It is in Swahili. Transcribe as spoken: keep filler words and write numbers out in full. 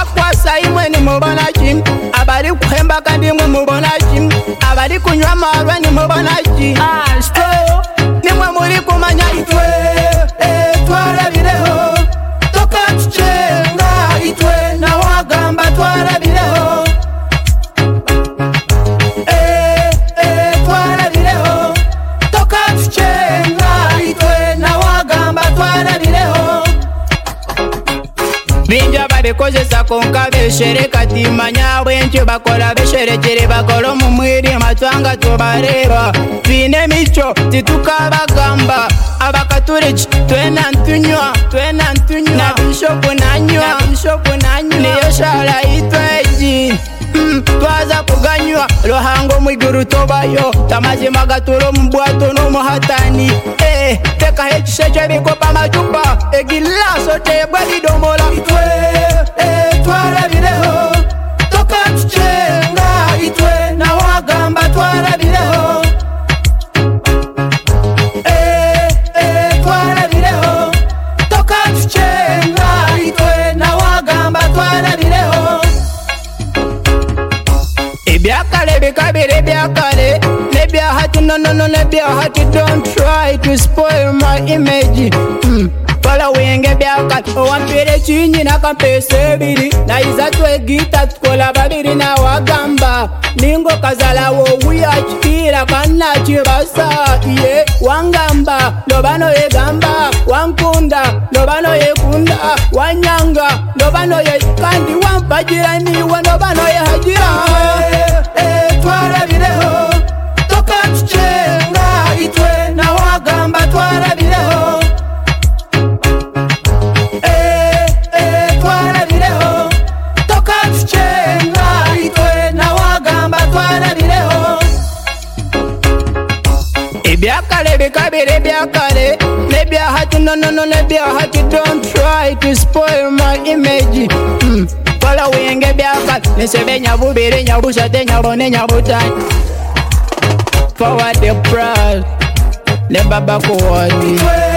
abakwasa imwe ni mubona ki abali kuhemba kandi mwe mubona ki abali kunywa marwa ni mubona ki asto nimwe muri kumanya itwe twarabireho toka tucenga itwe na wagamba twarabireho twarabireho toka tucenga itwe na wagamba twarabireho binja babikozesa konka beshereka timanya bwenje bakola besherekere bakolo mu mwiri matwanga tubareba twine mico titukabagamba abakaturiki twena ntunywa twena ntunywa na bishopu nanywa na bishopu nanywa niyo shala itweji mm, twaza kuganywa rohango mwiguru tobayo tamazima gaturo mbwato no muhatani eh teka hekisheje bikopa machupa egilaso tebwa lidomola itwe eh twarabireho toka tucenga itwe na wagamba twarabireho eh eh twarabireho toka tucenga itwe na wagamba twarabireho ebyakale bikabire ebyakale nebyahati no no no nebyahati don't try to spoil my image mm. Pala wenge byakale owampire chinyi nakampese ebiri naiza twegita tukola babiri na wagamba ningo kazala wo wiyachira kana chibasa iye wangamba lobano yegamba wankunda lobano yekunda wanyanga lobano yekandi wampajira niwe lobano yehajira twarabireho toka tucenga itwe na wagamba twarabireho twarabireho toka tucenga itwe na wagamba twarabireho ebyakale bikabire ebyakale nebyahati no no no nebyahati don't try to spoil my image mm. Pala wenge byakale nesebe nyabubire nyabushate nyabone nyabutani forward the proud ne baba kuwadi